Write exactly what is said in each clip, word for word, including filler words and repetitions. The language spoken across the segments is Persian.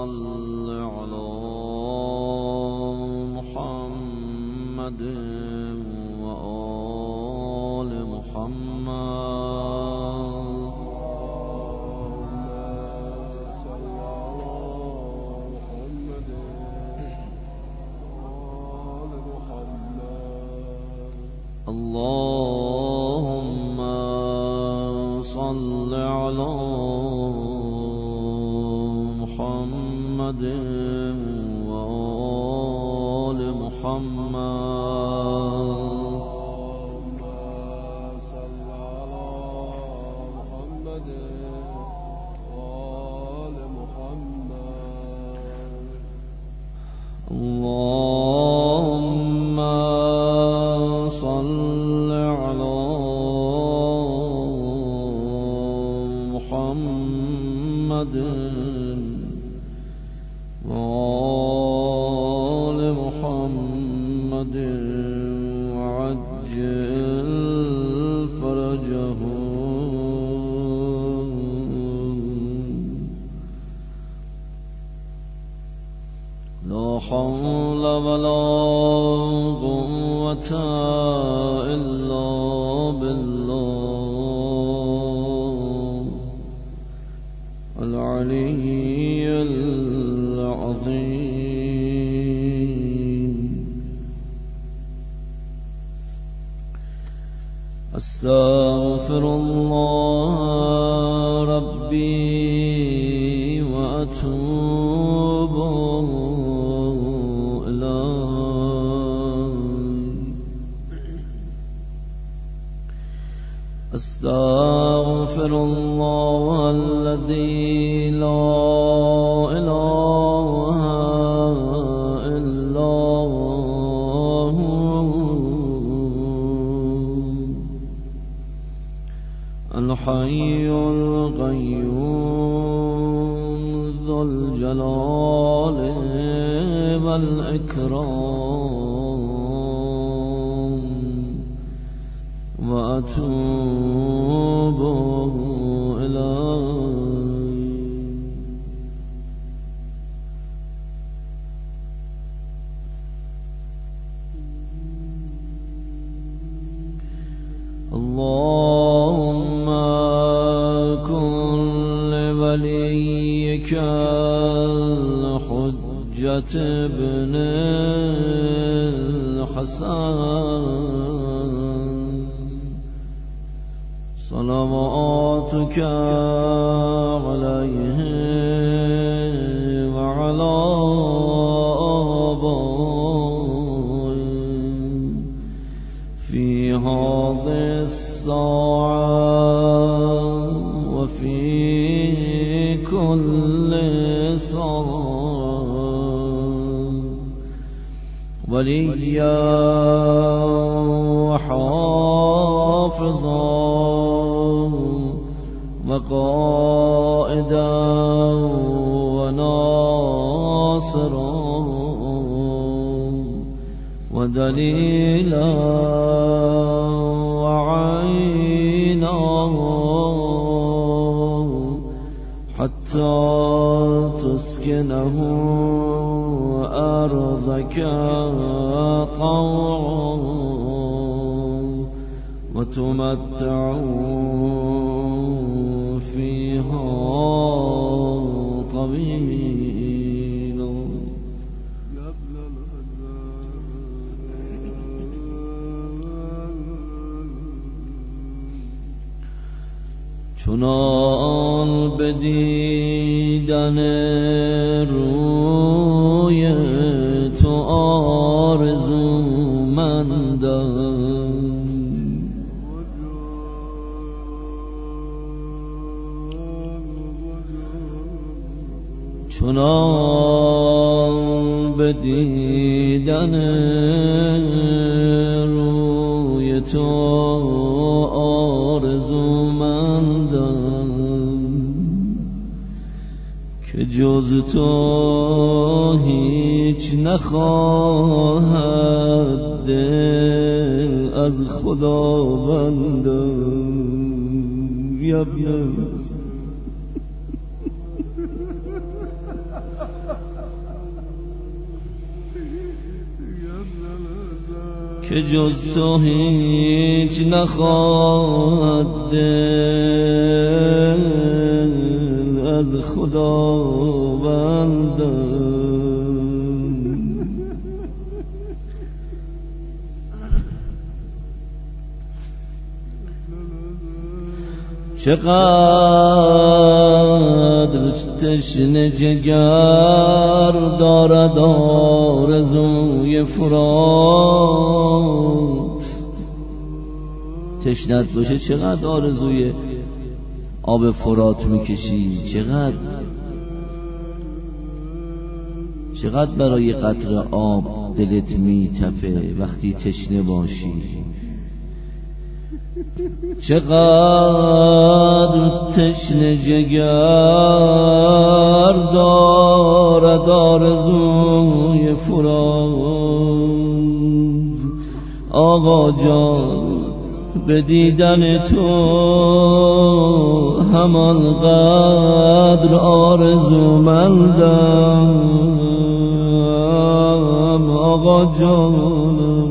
صل على محمد وآل محمد اللهم صل على محمد وآل محمد اللهم صل على محمد وآل محمد وعجل فرجه لا حول ولا قوة إلا بالله العلي العظيم أستغفر الله ربي وأتوب أستغفر الله الذي لا إله إلا هو الحي القيوم ذو الجلال والإكرام وأتوب إليه اللهم كن لوليك الحجة ابن الحسن صلواتك عليه وعلى آبائه في هذه الساعة وفي كل ساعة وليا وحافظا وقائدا وناصرا ودليلا وعينا حتى تسكنه أرضك طوعا وتمتعوا فيها طويلا چنان بدیدن روی تو آرزومندم چنان بدیدن روی تو آرزومندم که جز تو هیچ نخواهد دل از خداوندم. یا که جز تو هیچ نخواهد دل از خداوندم. چقدر تشنه جگر دارد آرزوی فرات. تشنت باشه چقدر آرزوی آب فرات میکشی، چقدر چقدر برای قطره آب دلت میتپه وقتی تشنه باشی. چقدر تشنه جگر دارد آرزوی فرات. آقا جان به دیدن تو همان قدر آرزومندم. آقا جانم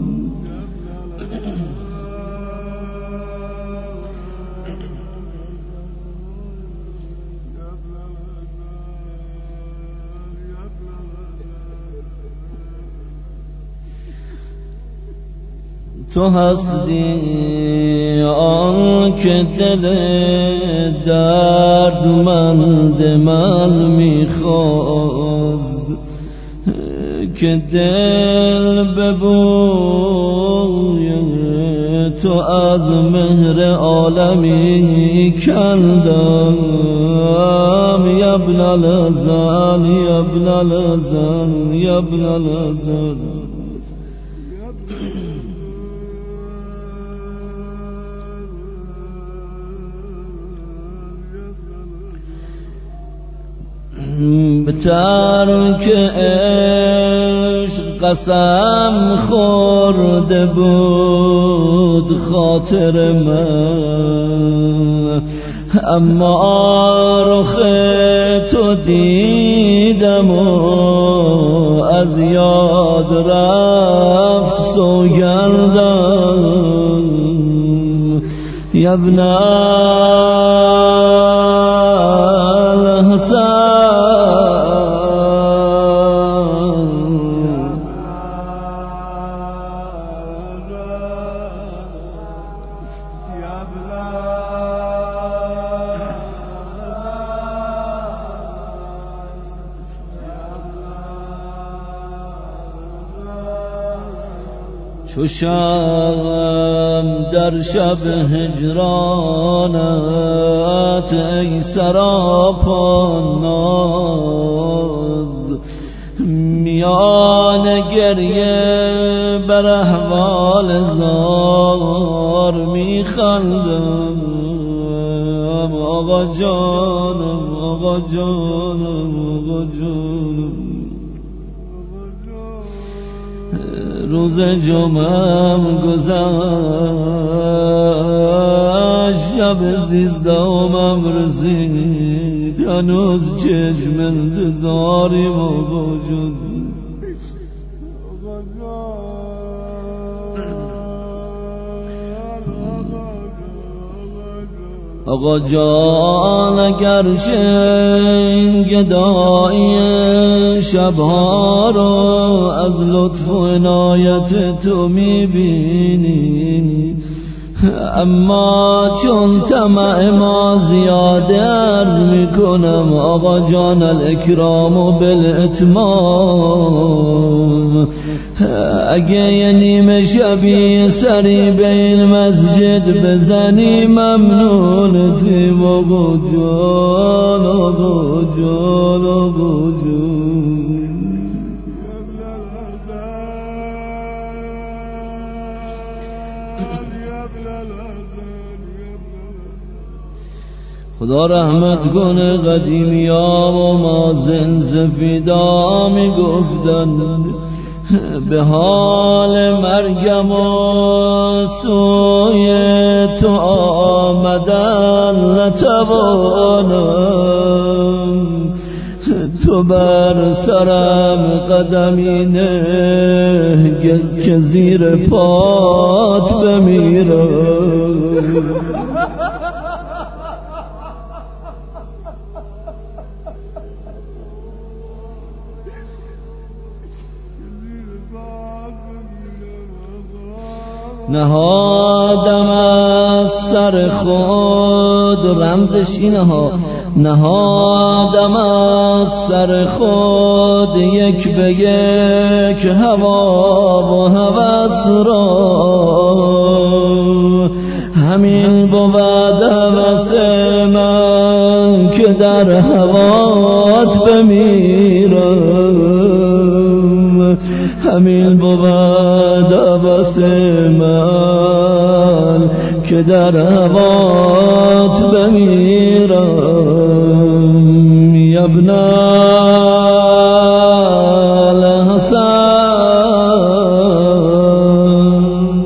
تو هستی آن که دل دردمند من میخواست، که دل به بوی تو از مهر عالمی کندم. یبن الازل یبن الازل یبن الازل. به ترک عشق قسم خورده بود خاطر من، اما رخ تو دیدم و از یاد رفت سوگندم. یبن الحسن چو شمع در شب هجرانت ای سراپا ناز، میان گریه بر احوال زار میخندم. آقا جانم آقا جانم آقا جانم. روز جمعم گذشت، شب سیزدهمم رسید، هنوز چشم انتظاریم آقا جان. آقا جان اگر شن گدایی شبها رو از لطف و عنایت تو میبینی، اما چون طمع ما زیاده عرض میکنم آقا جان الاکرام بالاتمام. اگه یه نیمه شبی سری به این مسجد بزنی ممنونتیم آقا جان آقا جان آقا جان. خدا رحمت کنه قدیمی ها و مازن سفیدا می گفتن به حال مرگم و سوی تو آمدن نتوانم، تو تو بر سرم قدمی نه که زیر پات بمیرم. نهادم از سر خود رمزش اینه ها، نهادم از سر خود یک به یک هوا و هوس را، همین بود هوس من که در هوات بمیرم، همین بود هوس من که در هوات بمیرم. یا ابن الحسن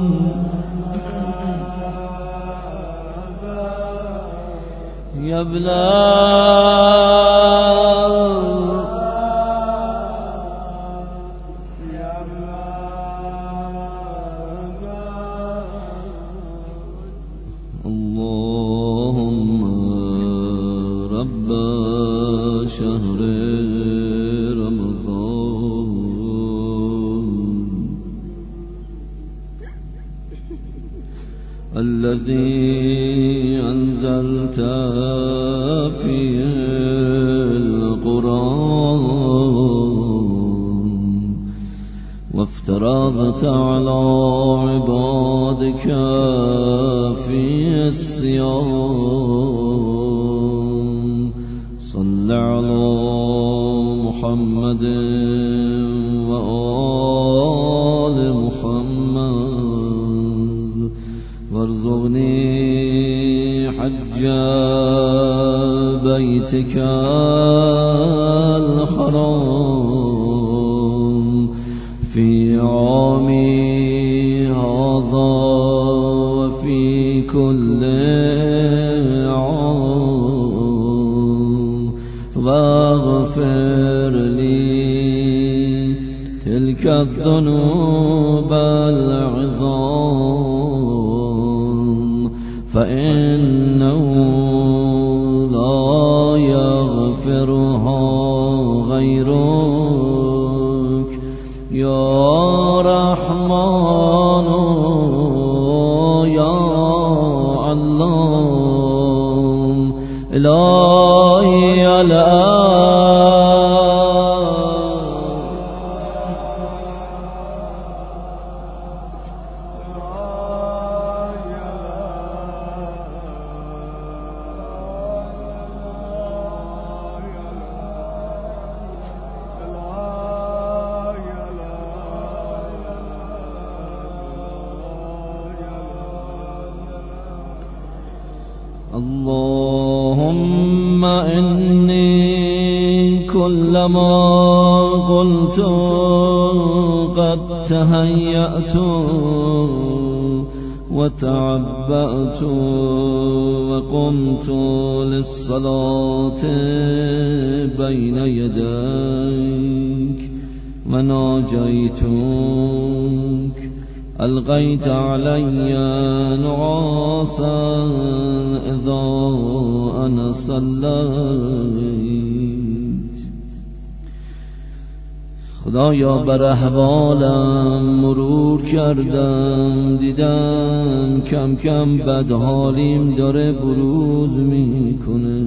یا ابن اللهم رب شهر رمضان الذي أنزلت فيه القرآن وافترضت على عبادك في الصيام، صل على محمد وآل محمد وارزقني حج بيتك الحرام في عامي هذا وفي كل عام، واغفر لي تلك الذنوب العظام، فإنه لا يغفرها غيرك يا رحمن يا علام إلهي اللهم إني كلما قلت قد تهيأت وتعبأت وقمت للصلاة بين يديك وناجيتك ألقيت علي نعاسا إذا أنا صليت. خدایا بر احوالم مرور کردم، دیدم کم کم بدحالیم داره بروز میکنه.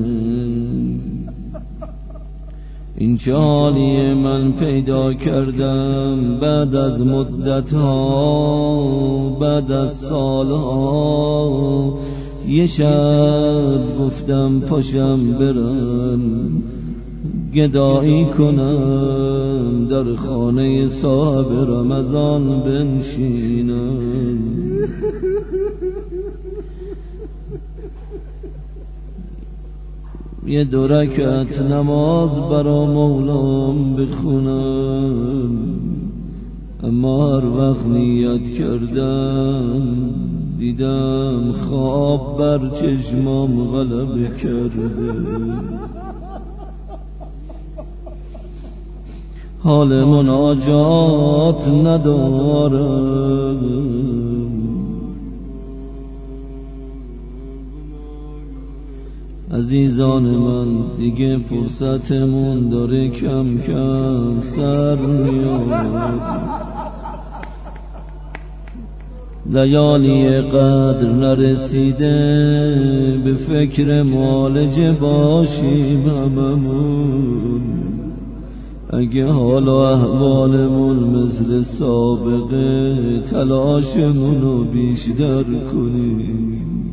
این چه حالی من پیدا کردم بعد از مدت ها، بعد از سال ها. یه شب گفتم پاشم برم گدایی کنم، در خانه صاحب رمضان بنشینم. یه دو رکعت نماز برا مولام بخونم، اما هر وقت نیت کردم دیدم خواب بر چشمام غلبه کرده. حال مناجات ندارم. عزیزان من دیگه فرصتمون داره کم کم سر میاد. لیالی قدر نرسیده به فکر معالجه باشیم هممون. اگه حال و احوالمون مثل سابقه تلاشمونو بیشتر کنیم.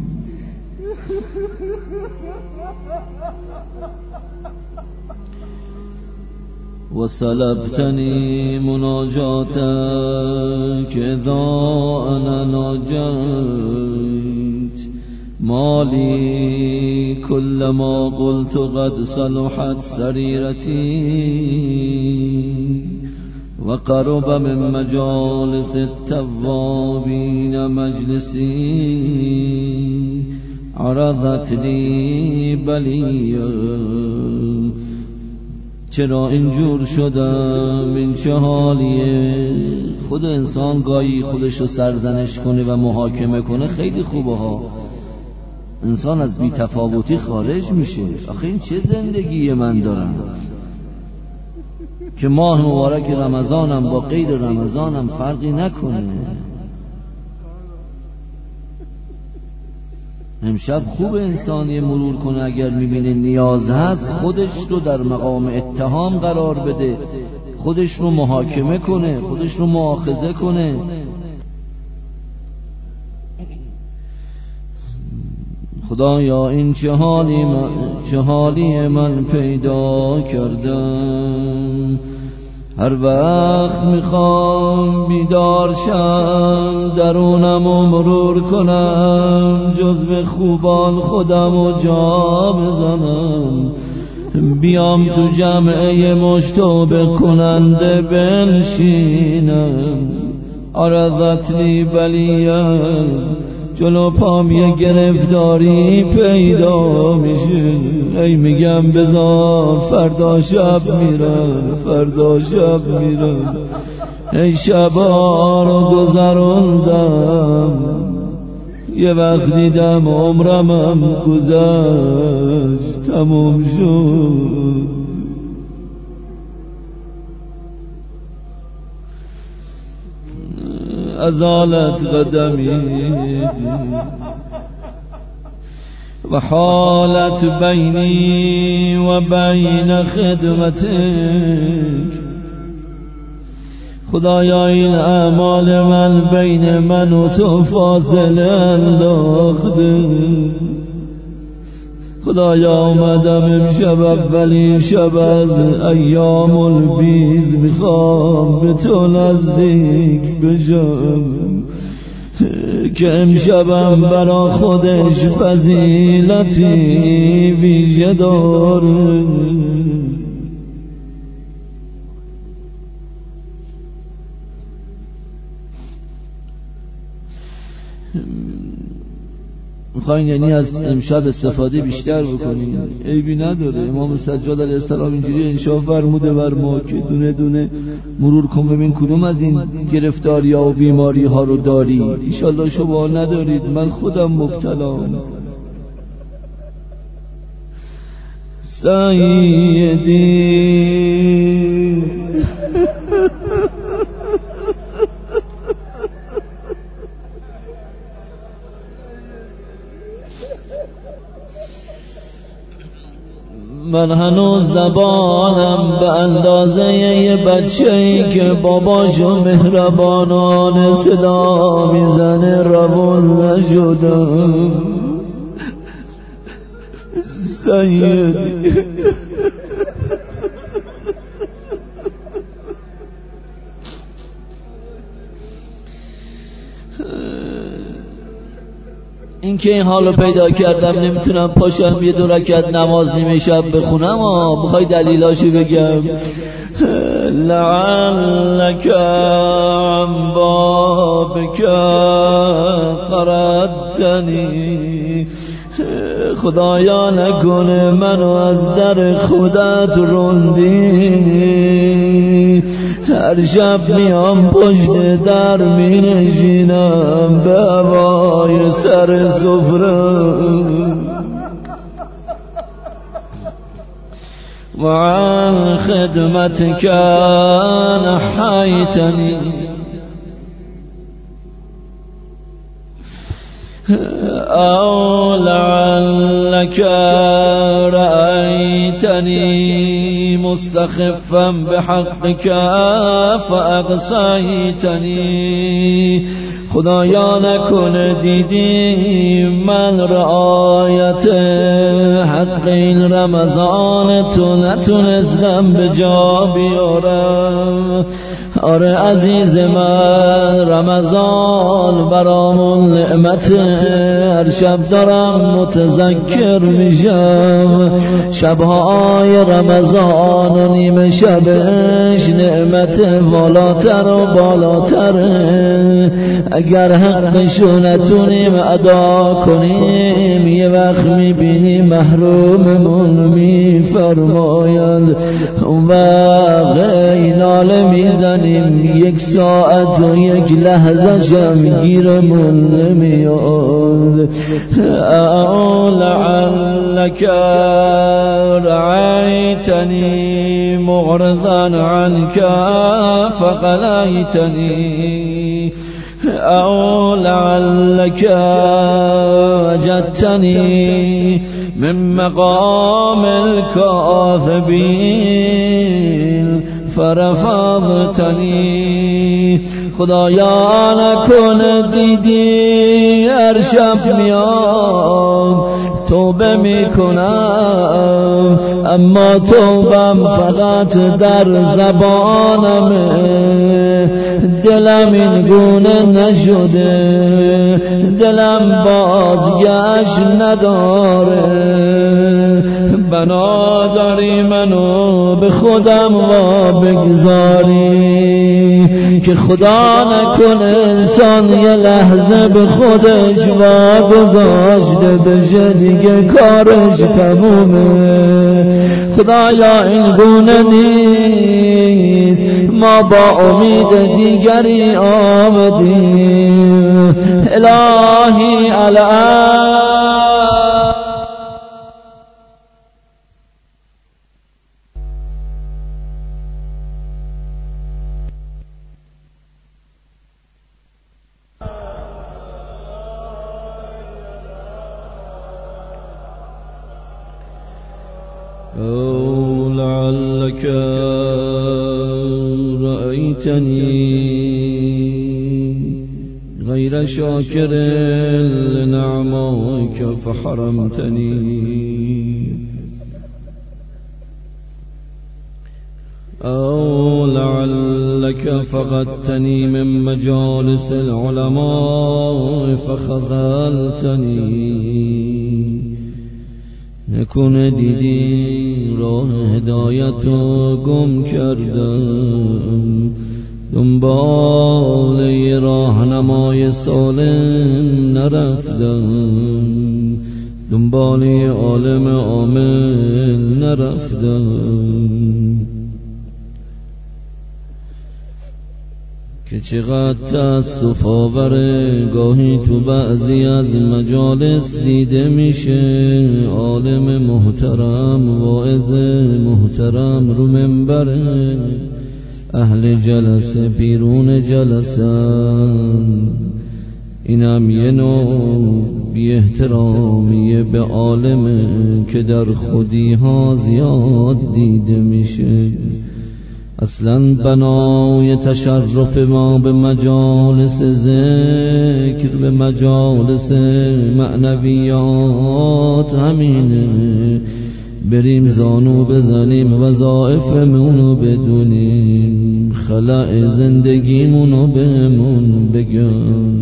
و سلبتنی مناجاتك اذا انا ناجيت مالي كلما قلت قد صلحت سريرتي وقرب من مجالس التوابين مجلسي عرضت لي بليا. چرا اینجور شدم؟ این چه حالیه؟ خود انسان گاهی خودشو سرزنش کنه و محاکمه کنه خیلی خوبه ها. انسان از بی‌تفاوتی خارج میشه. آخه این چه زندگی من دارم که ماه مبارک رمضانم با غیر رمضانم فرقی نکنه. امشب خوب انسانی مرور کنه اگر میبینه نیاز هست خودش رو در مقام اتهام قرار بده، خودش رو محاکمه کنه، خودش رو مؤاخذه کنه. خدایا این چه حالی من, چه حالی من پیدا کردم. هر وقت میخوام بیدار شم درونم و مرور کنم، جزو خوبان خودم و جا بزنم. بیام تو جمعه مشتوب کننده بنشینم. عرضت لی بلیه جلو پام یه گرفتاری پیدا میشه. ای میگم بذار فردا شب میرم، فردا شب میرم. ای شبا رو گذروندم، یه وقت دیدم عمرمم گذشت تموم شد. ازالت قدمی و حالت بینی و بین خدمتک. خدایا این اعمال من بین من و تو فاصله انداخته. خدایا آمدم امشب اولین شب از ایام البیز، میخوام به تو نزدیک بشم که امشبم برا خودش فضیلتی ویژه داره. میخواین یعنی از امشب استفاده بیشتر بکنیم، عیبی نداره. امام سجاد علیه السلام اینجوری انشاء فرموده بر ما که دونه دونه مرور کن ببین کدوم از این گرفتاری ها و بیماری ها رو داری. انشالله شما ندارید، من خودم مبتلام. سیدی من هنوز زبانم به اندازه یه بچه‌ای که باباشو مهربانانه صدا میزنه روان نشدم. سیدی این که این حالو پیدا کردم نمیتونم پاشم یه دو رکعت نماز نیمه شب بخونم. آه بخوای دلیلاشو بگم. لعلک عن بابک قرضتنی. خدایا نکنه منو از در خودت روندی. هر شب میام پشت در می نشینم به هوای سر سفره و عن خدمتك نحیتنی او لعلك رأيتني مستخفا بحقك فأقصيتني خدایا نکنه دیدی من رعایت حق این رمضان تو نتونستم به جا بیارم. آره عزیز من رمضان برامون نعمته، هر شب دارم متذکر میشم شبهای رمضان و نیمه شبش نعمت بالاتر و بالاتره. اگر حقشو نتونیم ادا کنیم یه وقت میبینیم محروممون میفرمایند اون وقت ناله میزنیم یک ساعت و یک لحظه شم گیرمون نمیاد. او لعلك رعیتنی معرضا عنك فقلیتنی او لعلك وجدتني من مقام الكاذبين فرفضتنی. خدایا نکن دیدی هر شب میام توبه میکنم اما توبم فقط در زبانمه، دلم این گونه نشده، دلم بازگشت نداره. بنا داری منو به خودم وا بگذاری که خدا نکنه انسان یه لحظه به خودش وا گذاشته بشه دیگه کارش تمومه. خدایا این گونه نیست، ما با امید دیگری آمدیم. الهی الان أو لعلك رأيتني غير شاكر لنعمائك فحرمتني أو لعلك فقدتني من مجالس العلماء فخذلتني. نکنه دیدی راه هدایتو گم کردم، دنبال یه راهنمای سالم نرفتم، دنبال یه عالم عامل نرفتم. که چقدر تأسف آوره گاهی تو بعضی از مجالس دیده میشه عالم محترم واعظ محترم رو منبره، اهل جلسه بیرون جلسن. اینم یه نوع بی احترامیه به عالمه که در خودی ها زیاد دیده میشه. اصلا بنای تشرف ما به مجالس ذکر، به مجالس معنویات همینه، بریم زانو بزنیم وظایفمونو بدونیم، خلأ زندگیمونو بهمون بگن.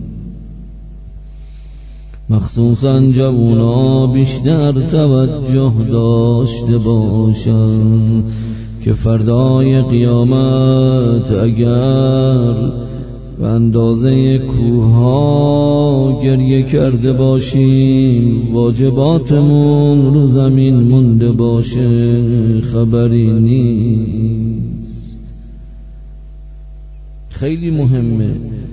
مخصوصا جوونا بیشتر توجه داشته باشن که فردای قیامت اگر به اندازه کوها گریه کرده باشیم واجباتمون رو زمین مونده باشه خبری نیست. خیلی مهمه،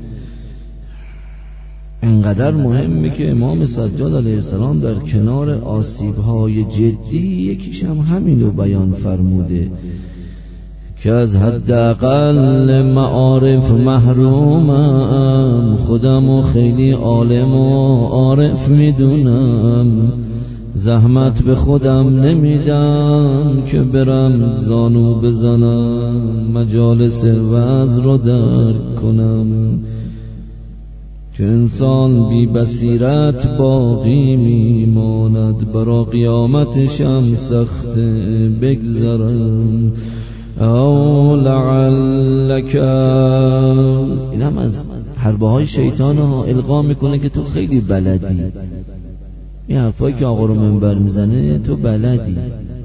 انقدر مهمه که امام سجاد علیه السلام در کنار آسیب‌های جدی یکیش هم همین رو بیان فرموده که از حداقل معارف محرومم، خودم و خیلی عالم و عارف میدونم، زحمت به خودم نمیدم که برم زانو بزنم مجالس وعظ رو درک کنم، که انسان بی بصیرت باقی میماند، برا قیامتش هم سخت بگذرم. او لعلک، این هم از حربه های شیطان ها القا میکنه که تو خیلی بلدی، این حرفایی که آقا رو منبر میزنه تو بلدی،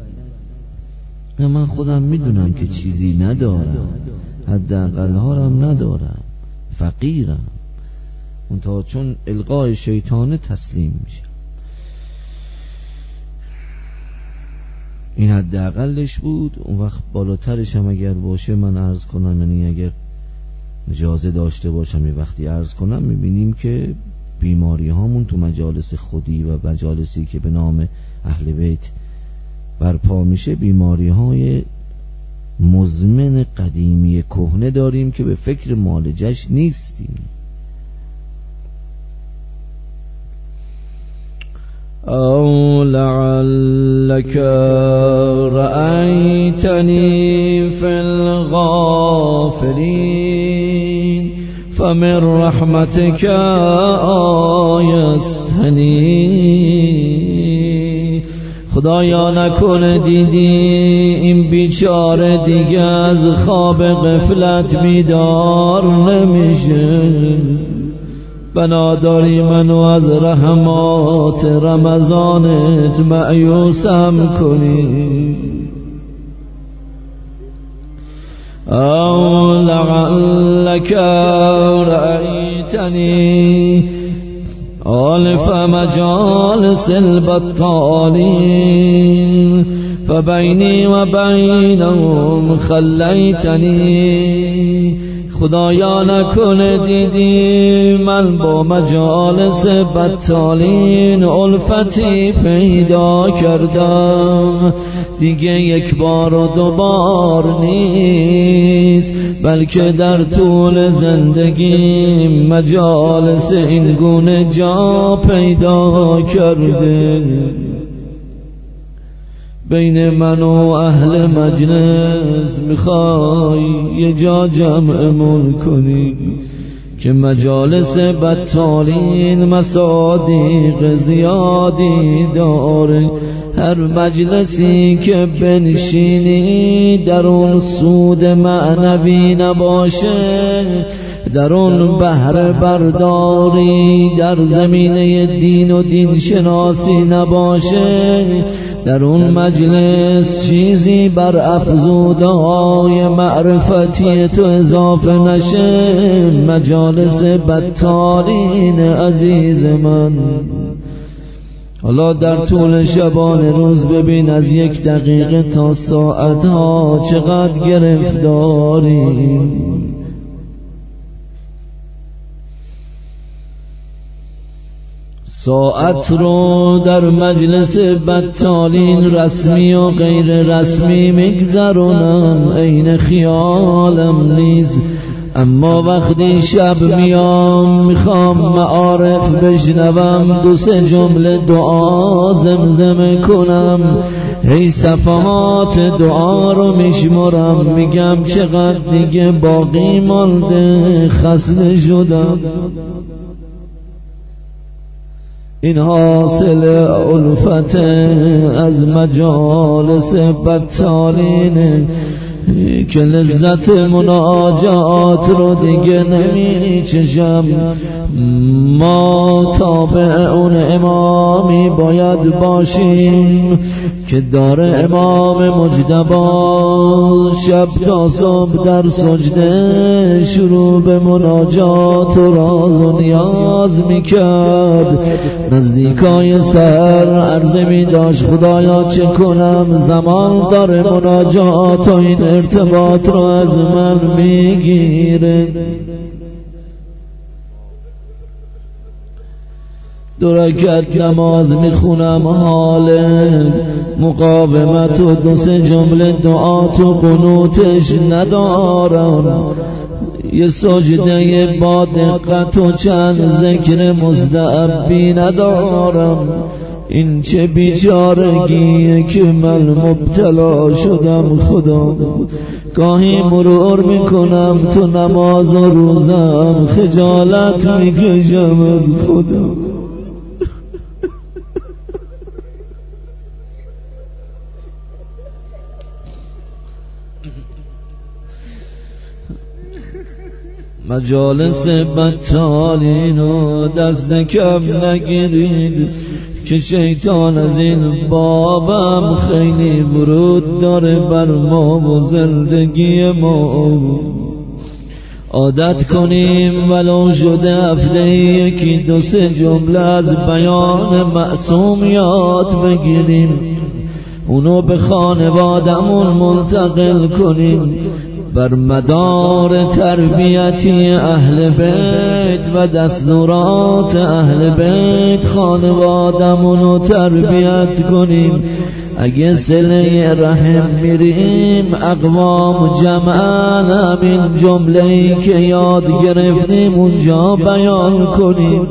من خودم میدونم که چیزی ندارم، حداقل هارم ندارم، فقیرم، اون تا چون القای شیطانه تسلیم میشه. این حداقلش بود. اون وقت بالاترش هم اگر باشه من عرض کنم، یعنی اگر اجازه داشته باشم یه وقتی عرض کنم، میبینیم که بیماری هامون تو مجالس خودی و مجالسی که به نام اهل بیت برپا میشه بیماری های مزمن قدیمی کهنه داریم که به فکر معالجش نیستیم. او لعلک رأیتنی فی الغافلین فمن رحمتک آیستنی، خدایا نکنه دیدی این بیچاره دیگه از خواب غفلت بیدار نمیشه، بناداری منو از رحمات رمضانت مأیوسم کنی. او لعلک رأیتنی آلف مجالس البطالین فبینی و بینهم خلیتنی، خدایا نکنه دیدی من با مجالس بطالین الفتی پیدا کردم، دیگه یک بار و دو بار نیست، بلکه در طول زندگی مجالس این گونه جا پیدا کرده. بین من و اهل مجلس میخوای یه جا جمعمون کنی که مجالس بطالین مصادیق زیادی داره، هر مجلسی که بنشینی در اون سود معنوی نباشه، در اون بهره برداری در زمینه دین و دین شناسی نباشه، در اون مجلس چیزی بر افزوده های معرفتی تو اضافه نشه، مجالس بطالین عزیز من. حالا در طول شبان روز ببین از یک دقیقه تا ساعتها چقدر گرفتاری. ساعت رو در مجلس بطالین رسمی و غیر رسمی میگذرونم، عین خیالم نیست، اما وقتی شب میام میخوام معارف بشنوم، دو سه جمله دعا زمزمه کنم، هی صفحات دعا رو میشمرم، میگم چقدر دیگه باقی مانده، خسته شدم. این حاصل الفت از مجالس بطالین که لذت مناجات رو دیگه نمی چشم. ما تابع اون امامی باید باشیم که داره امام مجتبی شب تا صبح در سجده شروع به مناجات و راز و نیاز میکرد. نزدیکای سر عرضه می داشت خدایا چه کنم، زمان داره مناجات و این ارتباط رو از من میگیره. دو رکعت نماز میخونم حال مقاومت و دو سه جمله دعا تو قنوتش ندارم، یه سجده با دقت و چند ذکر مستعبی ندارم. این چه بیچارگیه که من مبتلا شدم خدا. گاهی مرور میکنم تو نماز و روزم، خجالت میکشم از خدا. مجالس بطالین و دست کم نگیرید که شیطان از این بابم خیلی ورود داره بر ما و زندگی ما. عادت کنیم ولو شده هفته یکی دو سه جمله از بیان معصوم یاد بگیریم، اونو به خانوادمون منتقل کنیم. بر مدار تربیتی اهل بیت و دستورات اهل بیت خانوادمونو تربیت کنیم. اگه صله رحم میریم اقوام جمعا همین جمله‌ای که یاد گرفتیم اونجا بیان کنیم.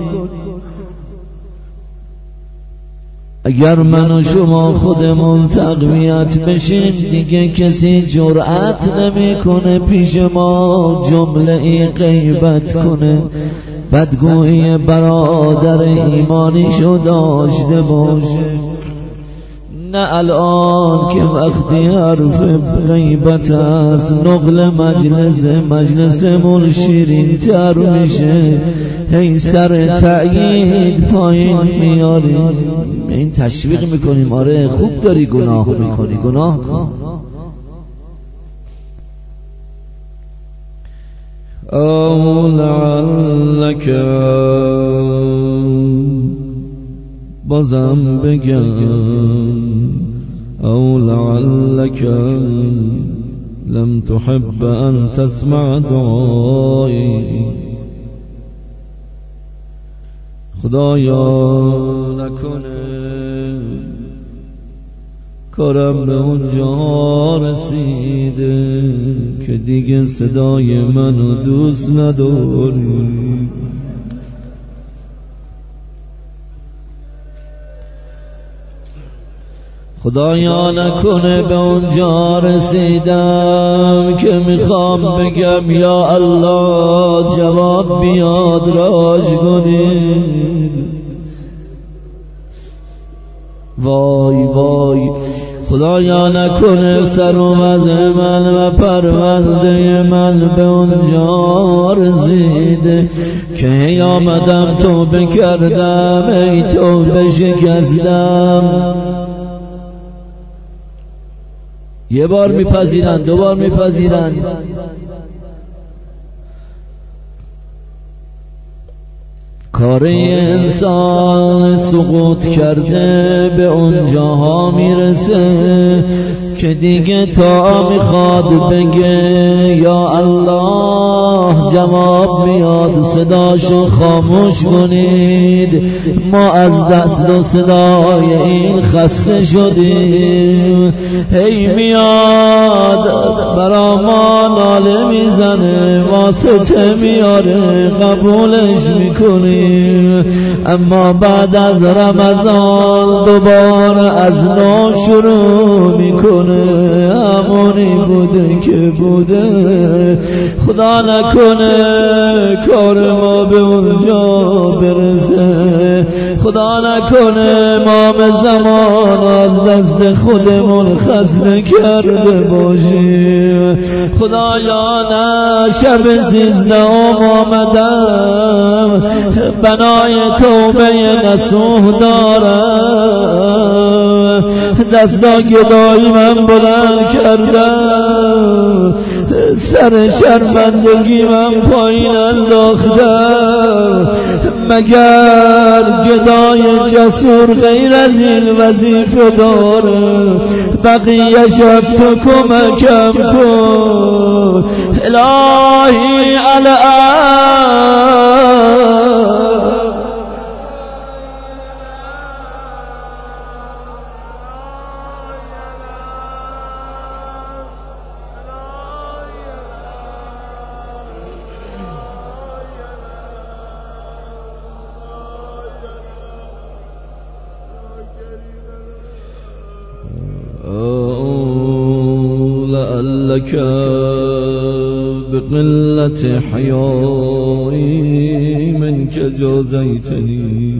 اگر من و شما خودمون تقویت بشیم دیگه کسی جرأت نمیکنه پیش ما جمله ای غیبت کنه، بدگویی برادر ایمانیشو داشته باشه. نه الان که وقتی حرف غیبت است نقل مجلس مجلسمون شیرین تر میشه، هی سر تأیید پایین میاریم. این تشویق میکنیم آره خوب داری گناه میکنی، گناه کن. او لعلک بازم بگم او لعلک لم تحب ان تسمع دعایی. خدایا نکنه کارم به اونجا رسیده که دیگه صدای منو دوست نداری. خدایا نکنه به اونجا رسیدم که میخوام بگم یا الله جواب بیاد راج کنید. وای وای خدایا نکنه سرم از من و پرونده من به اونجا رسیده که هی آمدم توبه کردم ای توبه شکستم. یه بار میپذیرن دو بار میپذیرن، کار انسان سقوط کرده به اونجاها میرسه که دیگه تا میخواد بگه یا الله جواب میاد صداشو خاموش کنید. ما از دست و صدای این خسته شدیم، هی میاد برا ما ناله میزنه واسطه میاره قبولش میکنیم، اما بعد از رمضان دوباره از نو شروع میکنه همونی بوده که بوده. خدا نکنه کار ما به اونجا برسه، خدا نکنه ما به زمان از دست خودمون خزنه کرده باشیم. خدایا نه شب سیزدهم آمدم بنای توبه نصوح دارم، دستا گدایی من بلند کردم، سر شرمندگی من پایین انداختم. مگر گدای جسور غیر از این وظیفه داره؟ بقیه شب تو کمکم کن الهی الان. لعلك بقلة حيائي منك جازيتني.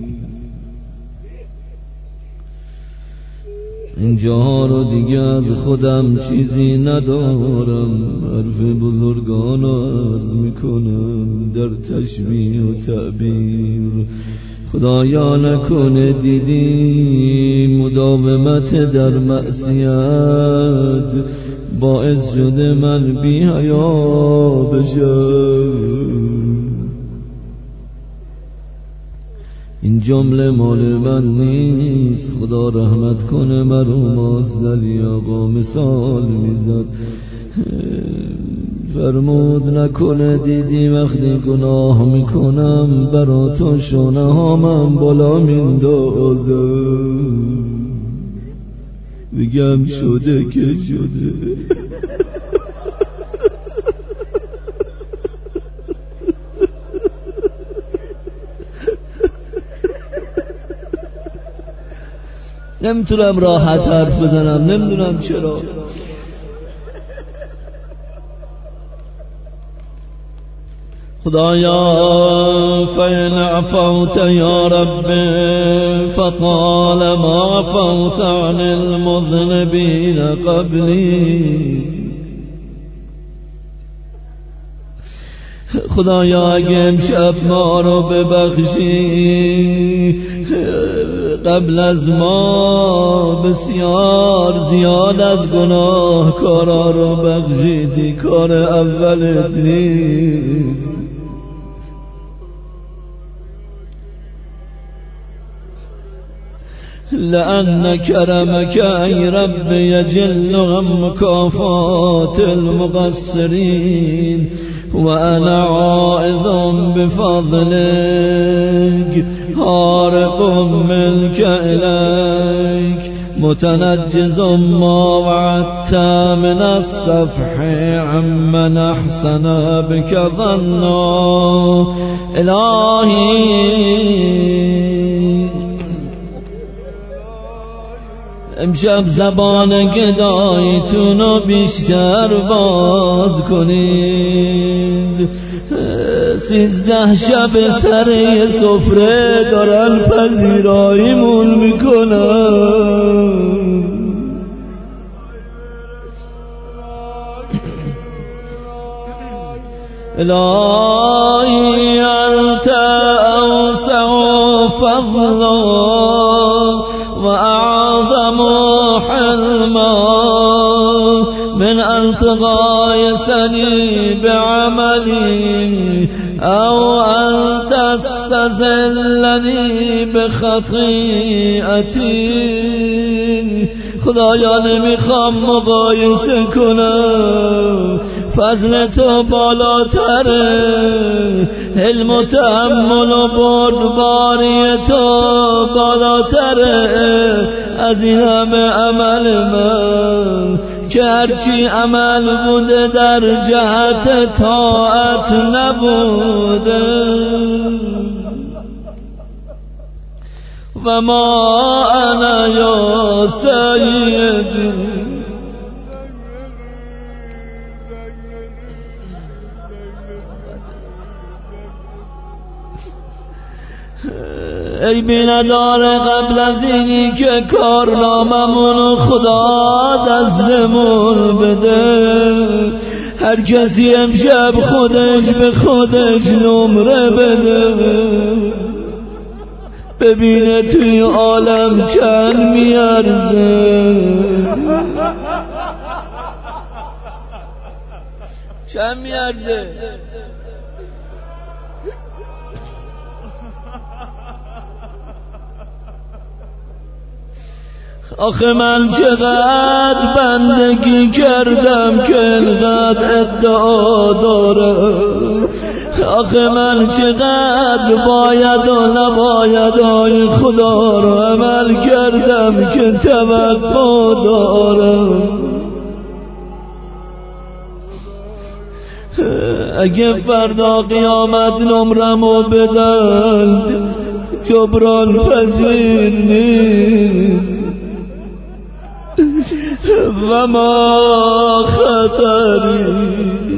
اینجا رو دیگه از خودم چیزی ندارم، حرف بزرگان رو عرض میکنم در تشبیه و تعبیر. خدایا نکنه دیدی مداومت در معصیت باعث شده من بی حیا بشم. این جمله مال من نیست، خدا رحمت کنه مرحوم آزدلی آقا مثال میزد، فرمود نکنه دیدی وقتی گناه میکنم برا تو شونه ها من بالا میندازم، بگم شده که شده. نمیتونم راحت حرف بزنم، نمیدونم چرا. خدایا فإن عفوت يا رب فطال ما عفوت عن المذنبين قبلي. خدایا اگه امشب ما رو ببخشی قبل از ما بسیار زیاد از گناه کارا رو بخشیدی، کار اولت نیست. لأن كرمك أي رب يجل عن مكافات المقصرين، وأنا عائذ بفضلك هارب منك إليك متنجز ما وعدت من الصفح عمن أحسن بك ظنا. إلهي امشب زبان گدایتونو بیشتر باز کنید، سیزده شب سر یه سفره دارن پذیراییمون میکنن. الهی انت اوسع فضلا و اعظم حلما من ان تغایسنی بعملی او ان تستذلنی بخطیئتی. خدایا نمیخوام مقایسه کنم، فضل تو بالاتره، علم و تأمل و بردباری تو بالاتره از این همه عمل من که هرچی عمل بوده در جهت طاعت نبوده. و ما انا یا سیدی ای بیندار قبل از اینی که کارناممونو خدا دستمون بده، هر کسی امشب خودش به خودش نمره بده، ببینه توی عالم چند میارزه، چند میارزه. آخه من چقدر بندگی کردم که اینقدر ادعا دارم، آخه من چقدر باید و نباید آی خدا رو عمل کردم که توقع دارم. اگه فردا قیامت نمرمو بدن جبران پذیر نیست و ما خطری.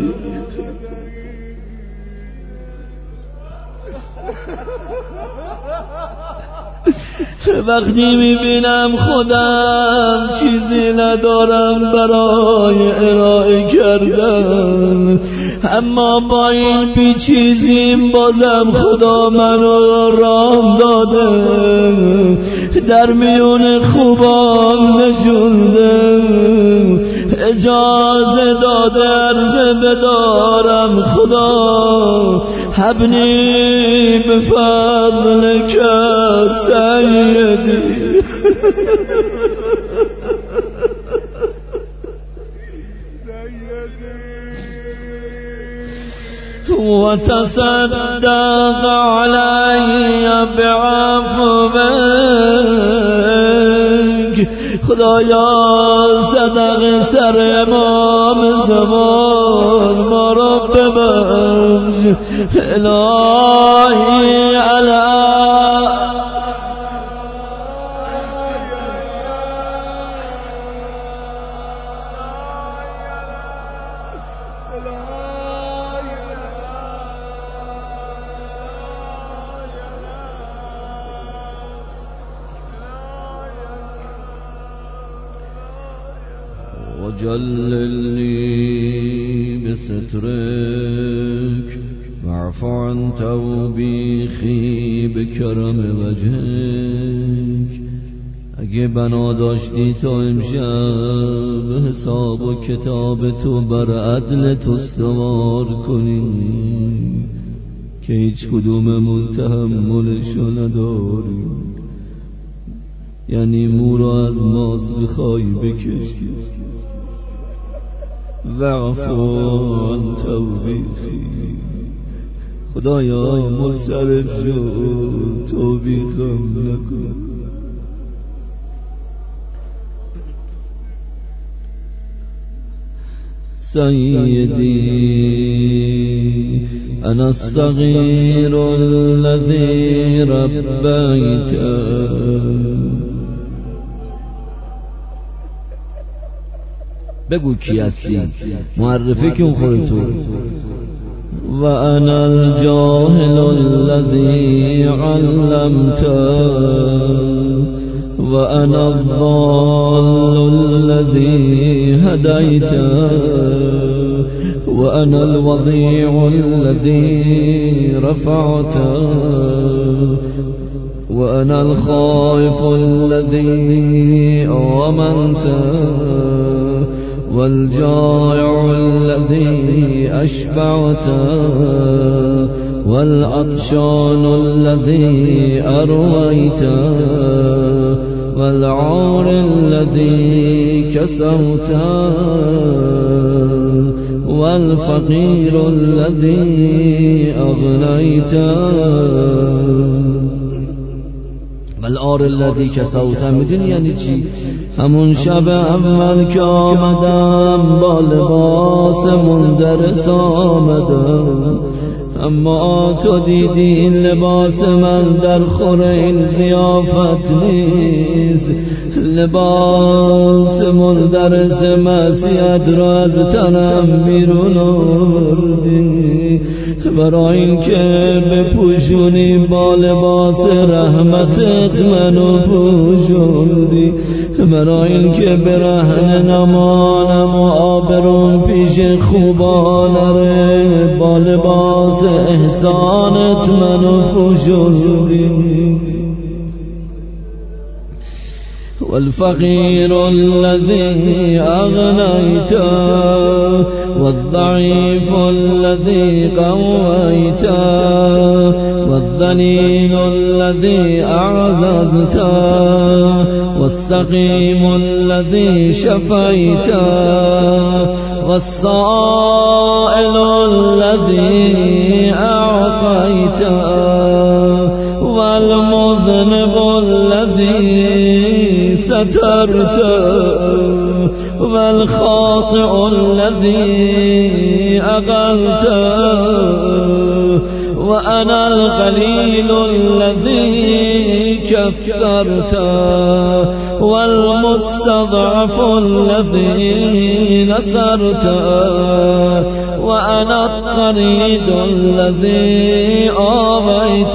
وقتی میبینم خودم چیزی ندارم برای ارائه کردن، اما با این بی چیزیم بازم خدا منو راه داده، در میون خوبان نشونده، اجازه داده عرض بدارم خدا حبنی بفضلک سیدی. وتصدق علی بعفوک، خدایا صدق سر امام زمان ما را ببخش. الهی علی وجللني بسترك واعف عن توبيخي بكرم وجهك. اگه بنا داشتی تا امشب حساب و کتاب تو بر عدل تو استوار کنی که هیچ کدوممون تحملشو نداریم، یعنی مو را از ماز بخوای بکشی. وعفو عن توبیخی، خدایا منصرف شو توبیخم نکن. سیدی انا الصغیر الذی ربیته. بگو کی هستی، معرفی کن خودتو. و انا الجاهل الذی علمت و انا الضال الذی هدیت و انا الوضیع الذی رفعت و انا الخائف الذی آمنت والجائع الذي أشبعت والعطشان الذي أرويت والعار الذي كسوت والفقير الذي أغنيت والعار الذي كسوت. میدونی یعنی چی؟ همون شب اول که آمدم با لباس مندرس آمدم، اما تو دیدی این لباس من در خور این ضیافت نیست. لباس مندرس معصیت را از تنم بیرون آوردی برای این که بپوشونی با لباس رحمتت منو پوشوندی، برای این که برهنه نمانم و آبروم پیش خوبا نره، با لباس احسانت منو پوشوندی. والفقير الذي أغنيت والضعيف الذي قويت والذليل الذي أعززت والسقيم الذي شفيت والسائل الذي أعطيت والمذنب الذي سترت والخاطئ الذي أقلت وأنا القليل الذي كفرت والمستضعف الذي نصرت وأنا الطريد الذي آويت.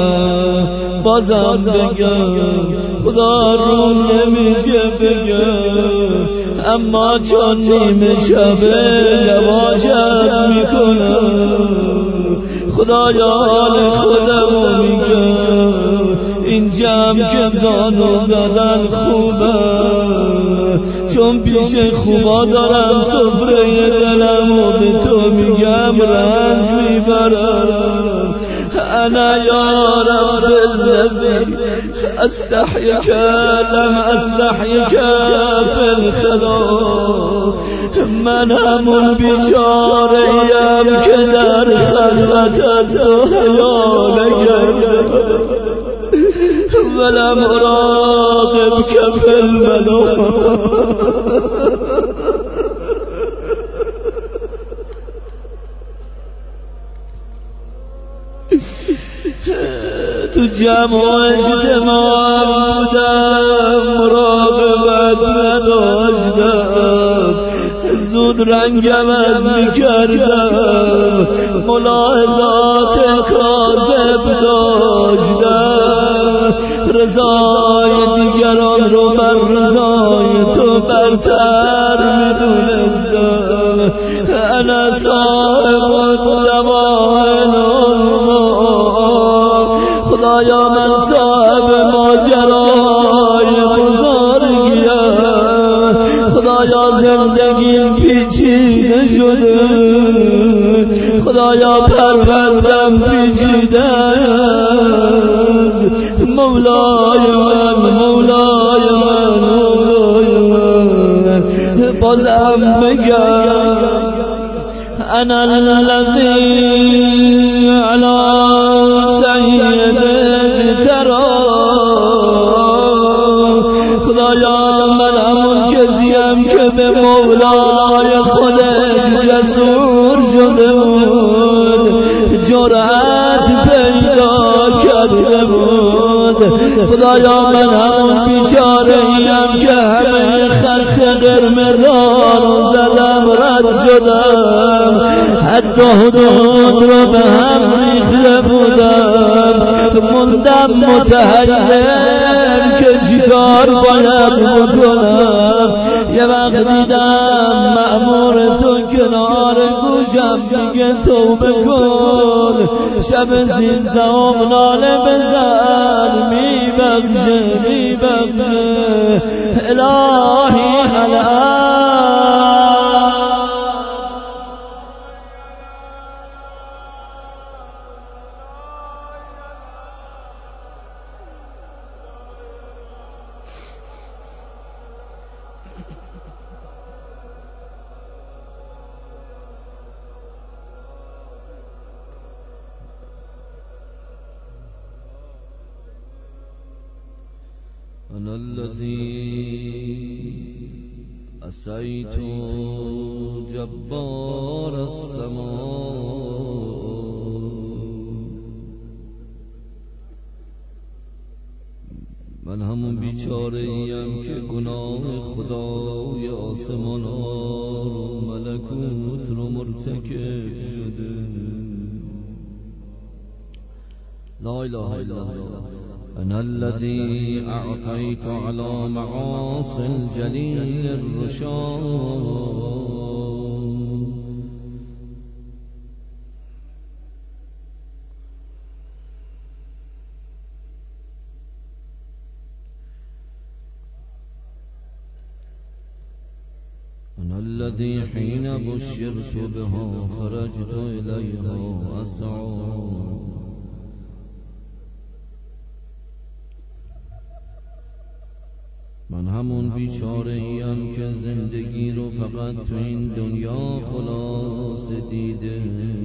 بازم بگم خدا رو نمیشه بگم، اما چون نیمه شبه یواشت میکنم. خدایا حال خودمو میگم، این جمع که زانو زدن خوبه، چون پیش خوبا دارم سفره دلمو به تو میگم رنج میبرم. انا یا رب الذی استحیک لم استحیک فی الخلا. من همون بیچاره‌ام که در خلوت از تو حیا نکردم، ولم اراقب که فی الملا. تو جمع و اجتماع بودم، مراقبت نداشتم، زود رنگم از میکردم، ملاحظات کاذب داشتم، رضای دیگران رو بر رضای تو برتر میدونستم. انا صاحب الدوائل خدایا من صاحب ماجرای بزرگیم. خدایا زندگیم پیچیده شده، خدایا پروردم پیچیده است. مولای من مولای من مولای من. بازم بگم انا الذی علی سید اجترا. خدایا من همون کسیم که به مولای خودش جسور شده بود، جرأت پیدا کرده بود. خدایا من همون بیچاره‌ایم که همه خط قرمزا رو زدم، رد شدم، حد و حدود رو به هم ریخته بودم، موندم متحیر که چیکار باید بکنم. یه وقت دیدم مأمور تو کنار گوشم میگه توبه کن، شب سیزدهم ناله بزن، میبخشه میبخشه الهی الان. أنا الذي أسيت جبار السماء. من همون بیچاره ایم که گناه خدای آسمان ها رو ملکوت رو مرتکب شده. لا اله الا الله. أنا الذي أعطيت على معاصي الجليل الرشاد. أنا الذي حين بشرت بها خرجت إليها أسعى من همون بیچاره ایم که زندگی رو فقط تو این دنیا خلاص دیده،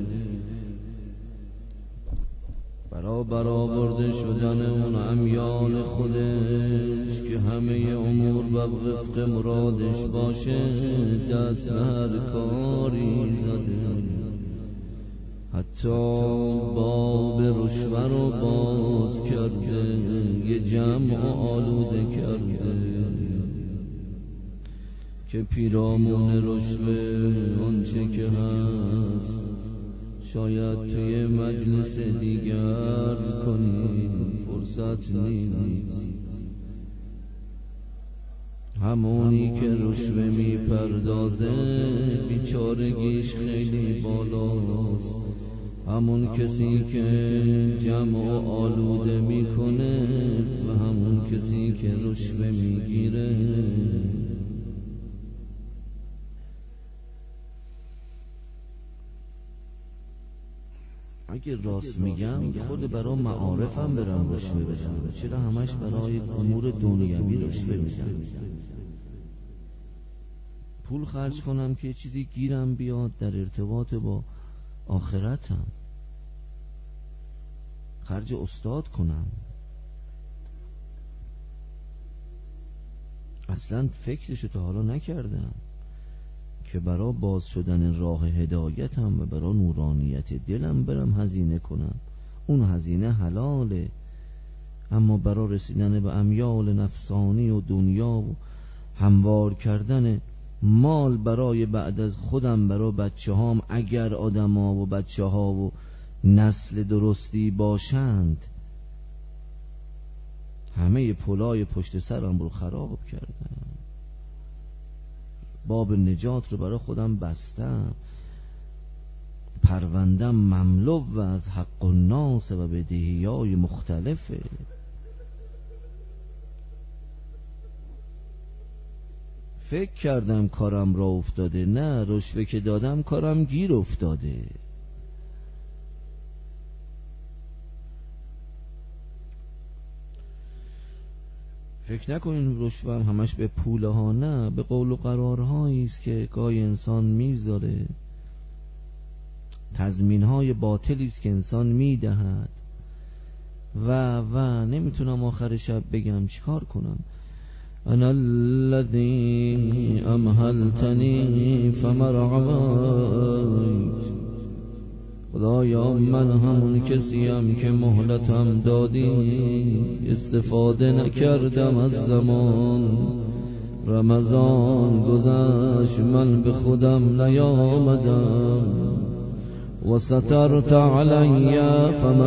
برا برآورده شدن اون امیال خودش که همه امور به وفق مرادش باشه دست به هر کاری زده، حتی باب رشوه رو باز کرده، یه جمع آلوده کرده که پیرامون رشوه آنچه که هست شاید توی مجلس دیگر کنی فرصت نیست. همونی که رشوه می پردازه بیچارگیش خیلی بالاست، همون کسی که جمع آلوده میکنه و همون کسی که رشوه میگیره. اگه راست میگم خود برای معارفم برم رشوه بدم، چرا همش برای امور دنیوی رشوه میدم؟ پول خرج کنم که چیزی گیرم بیاد در ارتباط با آخرتم، خرج استاد کنم. اصلا فکرشو تا حالا نکردم که برای باز شدن راه هدایتم و برای نورانیت دلم برم هزینه کنم. اون هزینه حلاله، اما برای رسیدن به امیال نفسانی و دنیا و هموار کردن مال برای بعد از خودم برای بچه هام، اگر آدم ها و بچه ها و نسل درستی باشند، همه پلای پشت سرم رو خراب کردم، باب نجات رو برای خودم بستم، پروندم مملو و از حق الناس و بدهیای مختلفه. فکر کردم کارم را افتاده، نه، رشوه که دادم کارم گیر افتاده. فکر نکنین رشوه هم همش به پوله ها، نه، به قول و قرارهایی است که گاهی انسان میذاره، تضمین های باطلی است که انسان میدهد و و نمیتونم آخر شب بگم چیکار کنم. انا الذی امهلتنی فمرعبیت، خدایا من همون کسیم که مهلتم دادی، استفاده نکردم از زمان. رمضان گذشت من به خودم نیامدم، و سترت علی فما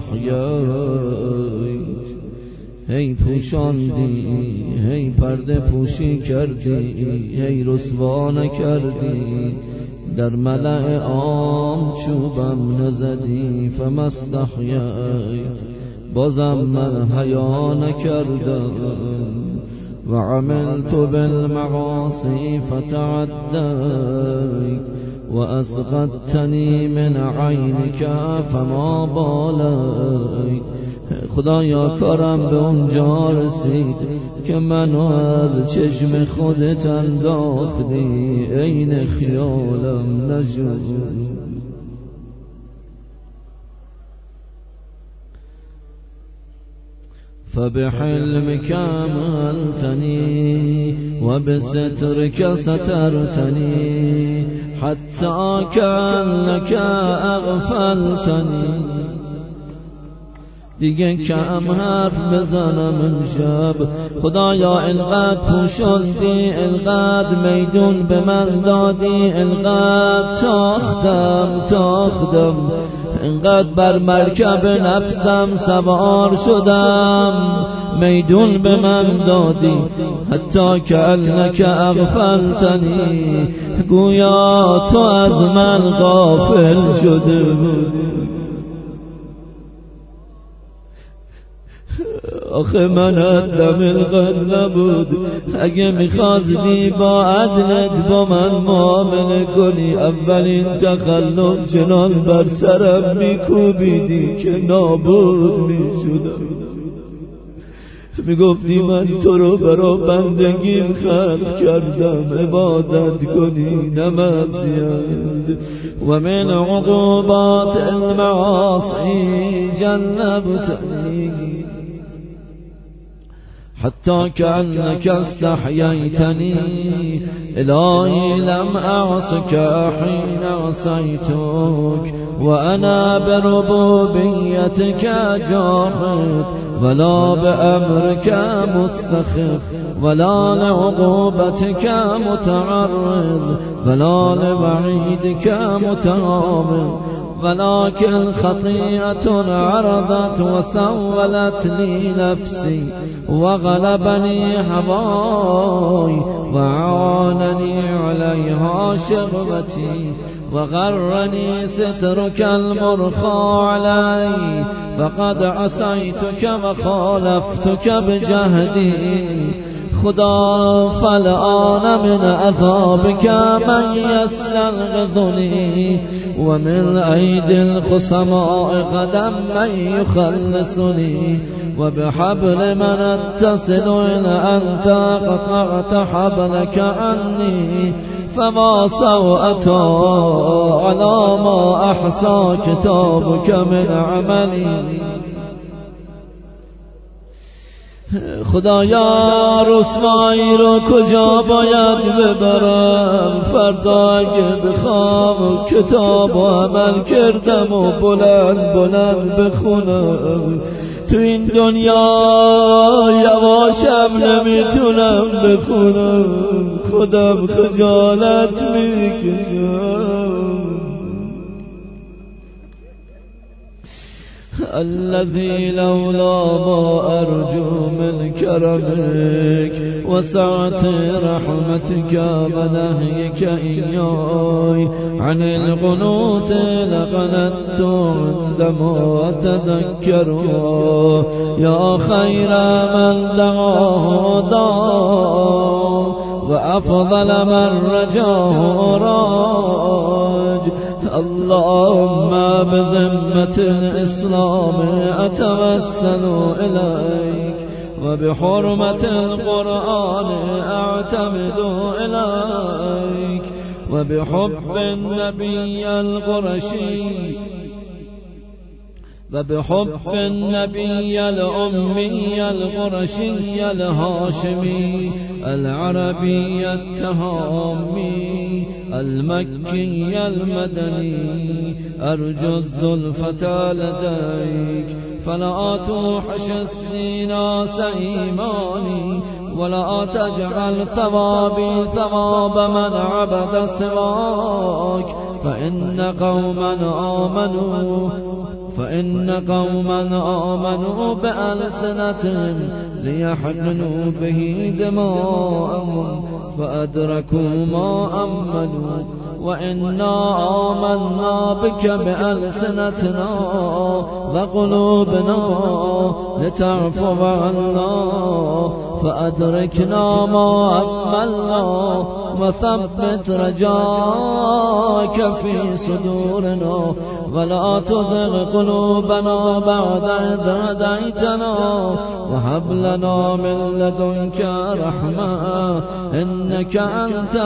استحییت، هی پوشاندی، هی پرده پوشی کردی، هی رسوا نکردی، در ملأ عام چوبم نزدی. فما استحییت، بازم من حیا نکردم. و عملت بالمعاصی فتعدیت، و اسقطتنی من عینک فما بالایت. خدایا کارم به اونجا رسید که منو از چشم خودت انداختی، عین خیالم نجود. فبحلمك أمهلتني وبسترك سترتني حتى كأنك أغفلتني. دیگه کم حرف بزنم امشب، خدایا انقدر پوشوندی، انقدر میدون به من دادی، انقدر تاختم تاختم، انقدر بر مرکب نفسم سوار شدم، میدون به من دادی، حتی کأنک اغفلتنی، گویا تو از من غافل شده بودی. آخه من عدم القد نبود، اگه میخواستی با عدلت با من معامله کنی، اولین تخلف چنان بر سرم میکوبیدی که نابود میشدم. میگفتی من تو رو برا بندگیم خلق کردم، عبادت کنی نه معصیت. و من عقوبات المعاصی جنبتنی حتى كأنك استحييتني إلهي لم أعصك حين عصيتك وأنا بربوبيتك جاحد ولا بأمرك مستخف ولا لعقوبتك متعرض ولا لوعيدك متآمن، ولكن خطيئة عرضت وسولت لي نفسي وغلبني هواي وعانني عليها شغبتي وغرني سترك المرخى علي، فقد عصيتك وخالفتك بجهدي. خدا فالآن من عذابك من يستنقذني ومن أيدي الخصماء غدا من يخلصني، وبحبل من اتصل إن أنت قطعت حبلك عني، فما سوءت على ما أحصى كتابك من عملي. خدایا رسوایی رو کجا باید ببرم؟ فردا اگه بخوام کتاب و عمل کردم و بلند بلند بخونم، تو این دنیا یواشم نمیتونم بخونم، خودم خجالت میکشم. الذي لولا ما أرجو من كرمك وسعة رحمتك ونهيك إياي عن القنوت لقنت عندما أتذكر يا خير من دعاه داع وأفضل من رجاه راج. اللهم بذمة الإسلام أتوسل إليك وبحرمة القرآن أعتمد إليك وبحب النبي القرشي وبحب النبي الأمي القرشي الهاشمي العربي التهامي المكي المدني أرجو الزلفة لديك فلا توحش سنين إيماني ولا تجعل ثوابي ثواب من عبد سواك، فإن قوما آمنوا فإن قوما آمنوا بألسنتهم ليحقنوا به دماءهم فأدركوا ما أمنوا، وإنا آمنا بك بألسنتنا وقلوبنا لتعفو عنا فأدركنا ما أملنا وثبت رجاك في صدورنا ولا تزغ قلوبنا بعد إذ هديتنا وهب لنا من لدنك رحمة إنك أنت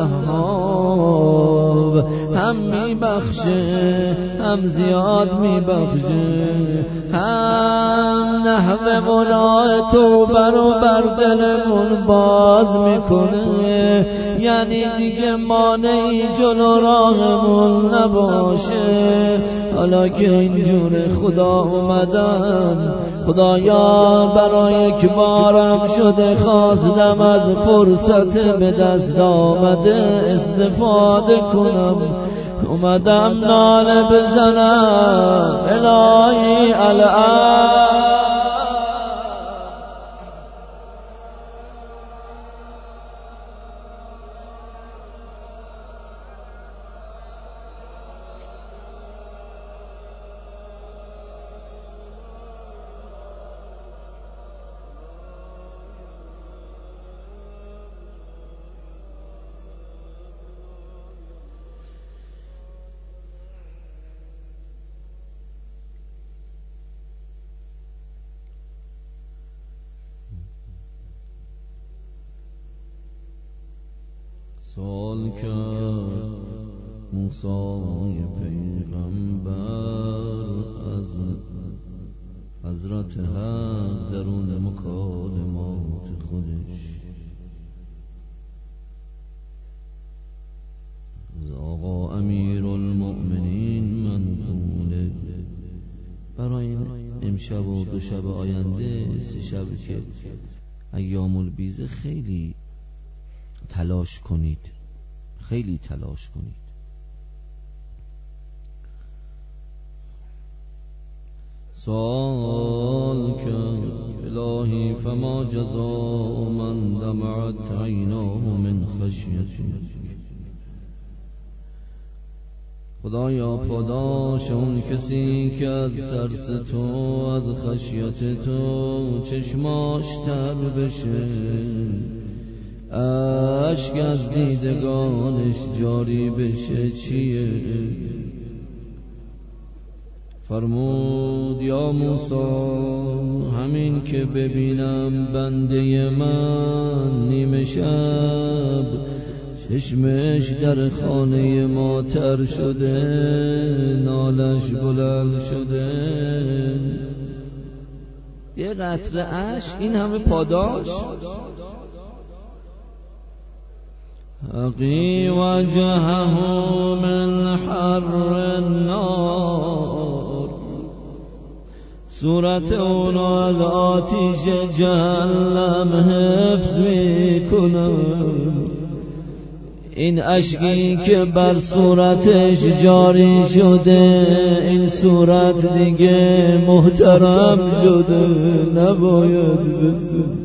الوهاب. هم می بخشه هم زیاد می بخشه، هم نحو گناه توبه رو بر دلمون باز میکنه، یعنی دیگه مانعی جلو راهمون نباشه. حالا که اینجور خدا اومدن، خدایا برای یک بارم شده خواستم از فرصت به دست آمده استفاده کنم، اومدم ناله بزنم الهی الان. سوال کرد موسی پیغمبر از حضرت حق درون مکالمات خودش. از آقا امیر المؤمنین منقوله برای این امشب و دو شب آینده، سه شب که ایام البیض، خیلی تلاش کنید، خیلی تلاش کنید. سوال کرد الهی فما جزاء من دمعت عیناه من خشیتک. خدایا پاداش اون کسی که از ترس تو، از خشیت تو چشماش تر بشه، اشک از دیدگانش جاری بشه چیه؟ فرمود یا موسی همین که ببینم بنده من نیمه شب چشمش در خانه ما تر شده، نالش بلند شده، یه قطره اشک، این همه پاداش؟ اقی وجهه من حر النار، صورت اونو از آتیش جهنم حفظ میکنم. این اشکی که بر صورتش جاری شده، این صورت دیگه محترم شده، نباید بسوزه.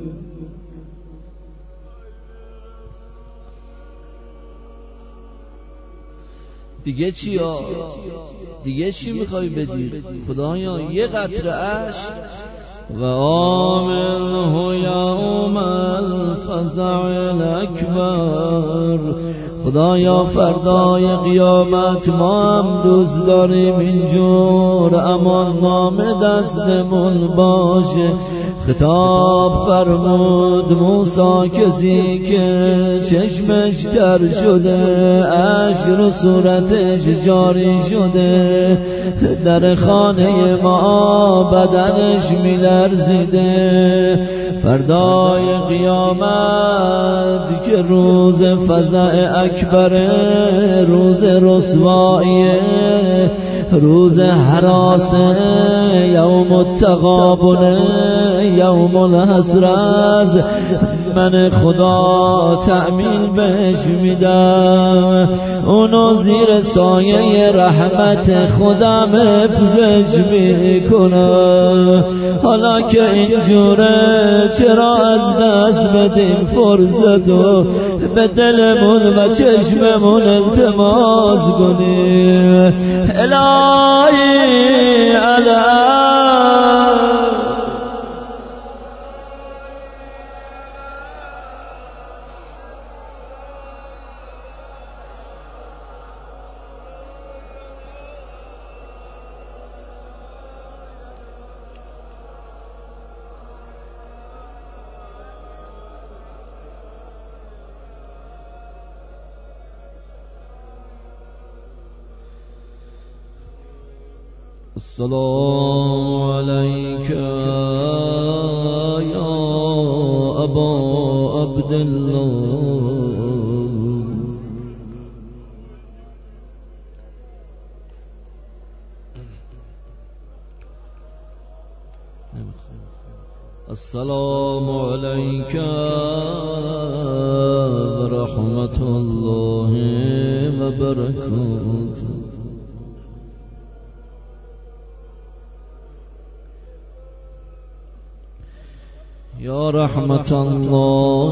دیگه چی ها؟ دیگه چی میخوای بدی؟ خدایا یه قطره اشک. و آمنه یوم الفزع الاکبر، خدایا فردای قیامت ما هم دوست داریم اینجور امان نامه دستمون باشه. خطاب فرمود موسی کسی که چشمش تر شده، اشک رو صورتش جاری شده، در خانه ما بدنش میلرزیده، فردای قیامت که روز فزع اکبره، روز رسواییه، روز حراسه، یوم التغابن، یوم الحسرت، من خدا تأمین بهش میدم، اونو زیر سایه رحمت خودم حفظش میکنم. حالا که اینجوره چرا از دست بدیم فرصتو، به دلمون و چشممون التماس کنیم. الهی الهی السلام عليك يا أبا عبد الله. السلام عليك ورحمة الله وبركاته. يا رحمة الله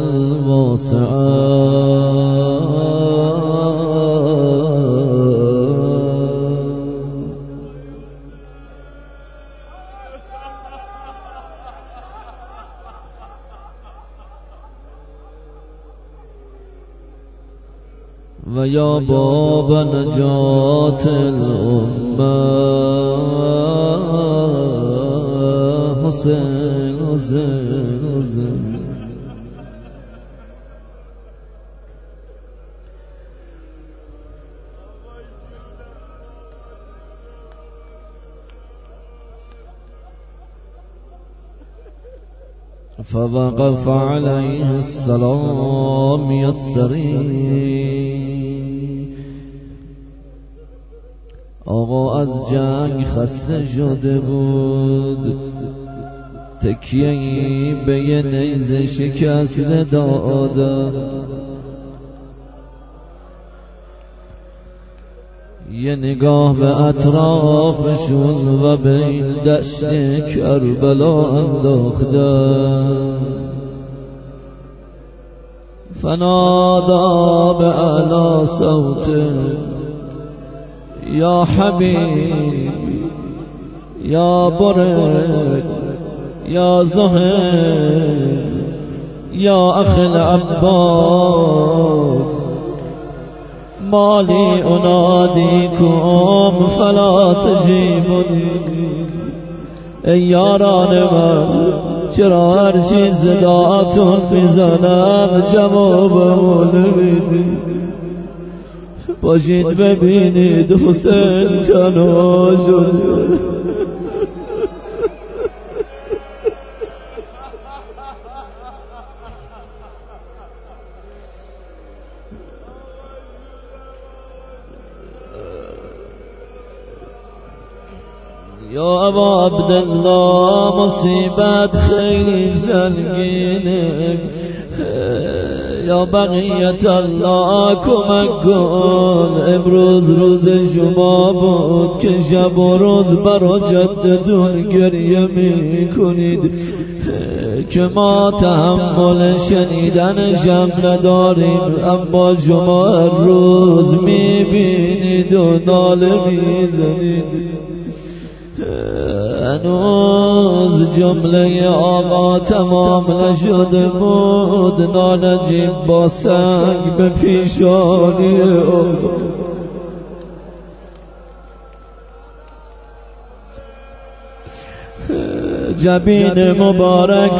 الواسعة، ويا باب نجاة الأمة حسين حسين حسين. فوقف علیه السلام یستری. آقا از جنگ خسته شده بود، تکیه‌ای به یه نیزه شکسته داده، یه نگاه به اطرافشون و به این دشت کربلا انداخته. فنادا به اعلی صوته یا حبیب یا برد یا زهد یا اخی العباس مالی انادیکم فلا تجیبونی. ای یاران من، چرا هر چیز صداتون میزنم جوابمو نمیدید؟ باشید ببینید حسین تنها شد. یا ابا عبدالله مصیبت خیلی سنگینه، یا بقیت الله کمک کن. امروز روز شما بود که شب و روز برا جدتون گریه می کنید که ما تحمل شنیدنشم نداریم، اما شما هر روز می بینید و ناله می زنید. هنوز جمله آقا تمام نشده بود، نانجیب با سنگ به پیشانی آقا. جبین مبارک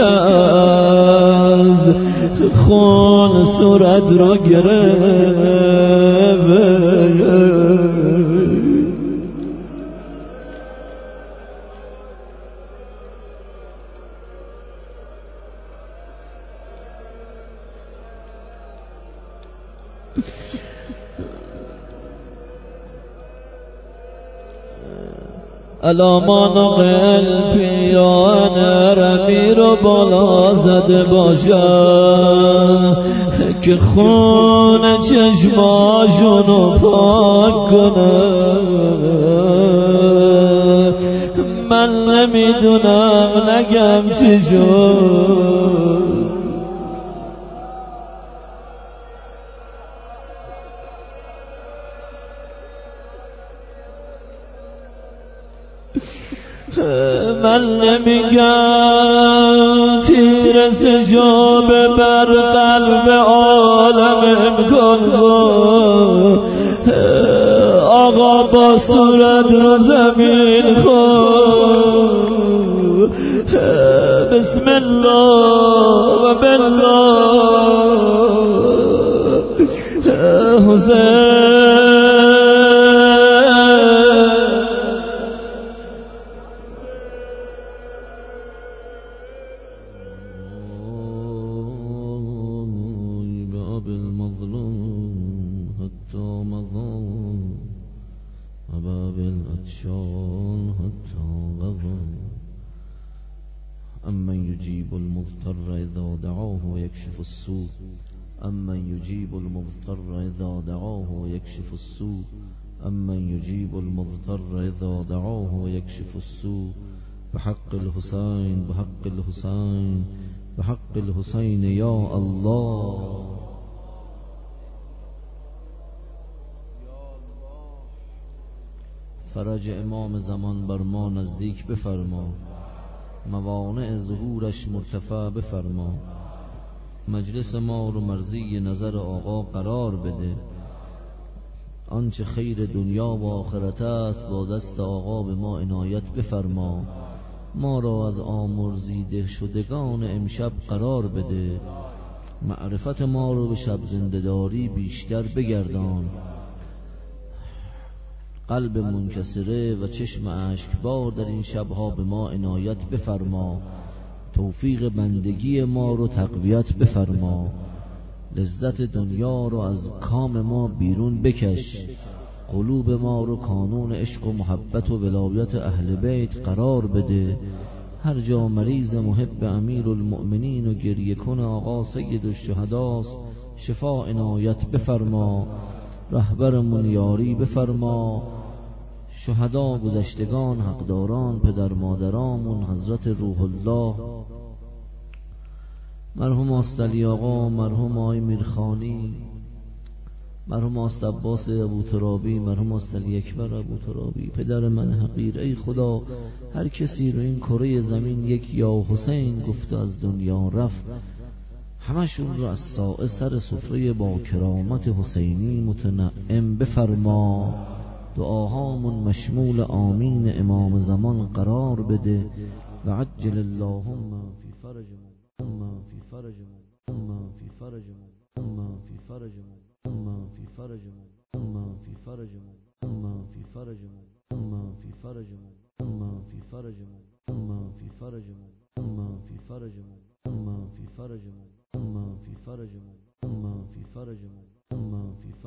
شکست، خون صورت رو گرفت. الامان و قلبیان رمی رو بالا زده باشن که خون چشماشونو پاک کنه. من نمیدونم نگم چی شد، من نمیگم تیرسشو ببر قلب عالم امکان کن. آقا با صورت رو زمین خون، بسم الله و بالله حسین. أمن يجيب المضطر إذا دعاه ويكشف السوء أمن يجيب المضطر إذا دعاه ويكشف السوء أمن يجيب المضطر إذا دعاه ويكشف السوء بحق الحسين بحق الحسين بحق الحسين يا الله. فرج امام زمان بر ما نزدیک بفرما، موانع ظهورش مرتفع بفرما. مجلس ما رو مرضی نظر آقا قرار بده. آنچه خیر دنیا و آخرت است با دست آقا به ما عنایت بفرما. ما را از آمرزیده شدگان امشب قرار بده. معرفت ما رو به شب زنده‌داری بیشتر بگردان. قلب منکسره و چشم اشکبار در این شبها به ما عنایت بفرما. توفیق بندگی ما رو تقویت بفرما، لذت دنیا رو از کام ما بیرون بکش، قلوب ما رو کانون عشق و محبت و ولایت اهل بیت قرار بده. هر جا مریض محب امیر المؤمنین و گریه کن آقا سید الشهداست، شفا عنایت بفرما، رهبرمون یاری بفرما. شهدا گذشتگان، حقداران، پدر مادرامون، حضرت روح الله، مرحوم آستعلی آقا، مرحوم آقای میرخانی، مرحوم آست عباس ابوترابی، مرحوم آستعلی اکبر ابوترابی، پدر من حقیر. ای خدا هر کسی رو این کره زمین یک یا حسین گفته از دنیا رفت، همشون رو از سائه سر سفره با کرامت حسینی متنعم بفرما. دعاهامون مشمول آمین امام زمان قرار بده. و عجل اللهم فی فرجمون، اللهم فی فرجمون، اللهم فی فرجمون، اللهم فی فرجمون، اللهم فی فرجمون، اللهم فی فرجمون، اللهم فی فرجمون، اللهم فی فرجمون، اللهم فی فرجمون، اللهم فی فرجمون، اللهم فی فرجمون، اللهم فی فرجمون، اللهم فی فرجمون، اللهم فی فرجمون، اللهم فی